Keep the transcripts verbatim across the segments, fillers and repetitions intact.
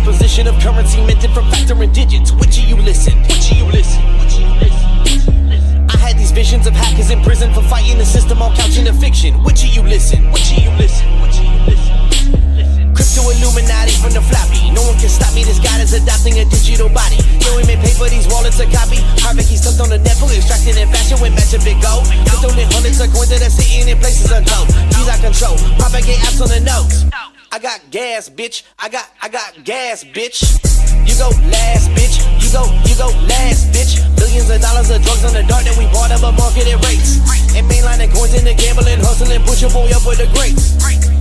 composition of currency minted from factoring digits. Which of you listen? Which of you listen? Which of you listen? I had these visions of hackers in prison for fighting the system on couching a fiction. Which of you listen? Which of you listen? Which of you listen? Crypto Illuminati from the floppy. No one can stop me, this god is adopting a digital body. Yo, we made paper, these wallets are copy. Harvick, he's stumped on the net, fully extracted in fashion with matching big gold. Crypto lit hundreds of coins that are sitting in places untold. These I control, propagate apps on the nose. I got gas, bitch, I got, I got gas, bitch. You go last, bitch, you go, you go last, bitch. Billions of dollars of drugs on the dark that we bought up at marketed rates. And mainlining coins in the gambling, hustling, push your boy up with the greats.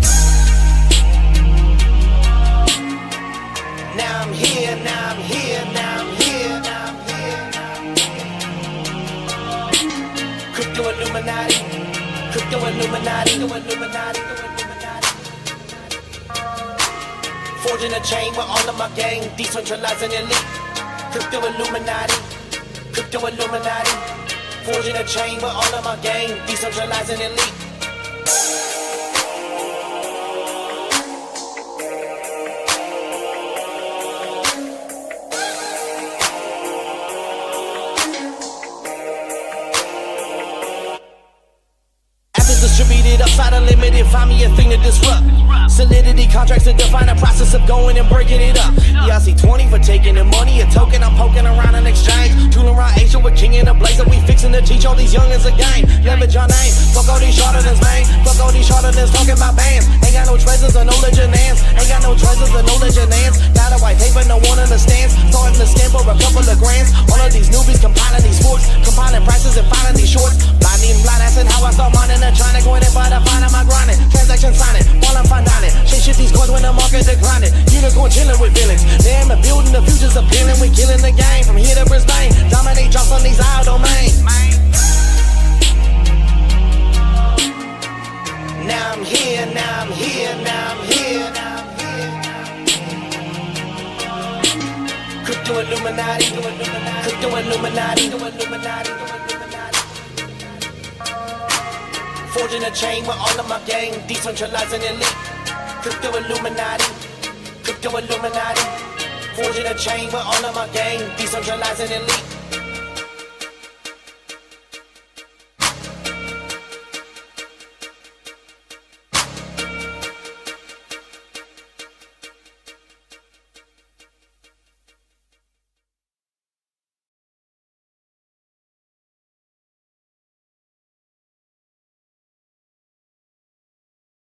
Now I'm here, now I'm here, now I'm here, now I'm here. Crypto Illuminati, Crypto Illuminati, Crypto Illuminati, Illuminati. Forging a chain with all of my gang, decentralizing elite. Crypto Illuminati, Crypto Illuminati. Forging a chain with all of my gang, decentralizing elite. Distributed upside unlimited, find me a thing to disrupt. Solidity contracts to define the process of going and breaking it up. Yeah, I see twenty for taking the money, a token I'm poking around in exchange. Tooling around Asia with king in the blazer, we fixing to teach all these youngins a game. Leverage our name, fuck all these charlatans, man. Fuck all these charlatans talking about bands. Ain't got no treasures or knowledge of nans. Ain't got no treasures or knowledge of nans. Got a white paper, no one understands. Starting to scam for a couple of grands. All of these newbies compiling these sports, compiling prices and finding these shorts. Blinding, blind assing how I start mining and trying to go in it, but I find out my grinding. Transaction signing, while I'm fine dining. Shit, shit these coins when the market declining. Unicorn chilling with villains. Damn, the building, the future's appealing. We killing the game from here to Brisbane. Dominate drops on these isle domains. Now I'm here, now I'm here, now I'm here, now I'm here. Crypto Illuminati, Crypto Illuminati, Crypto Illuminati, Illuminati. Forging a chain with all of my gang, decentralizing elite. Crypto Illuminati, Crypto Illuminati. Forging a chain with all of my gang, decentralizing elite.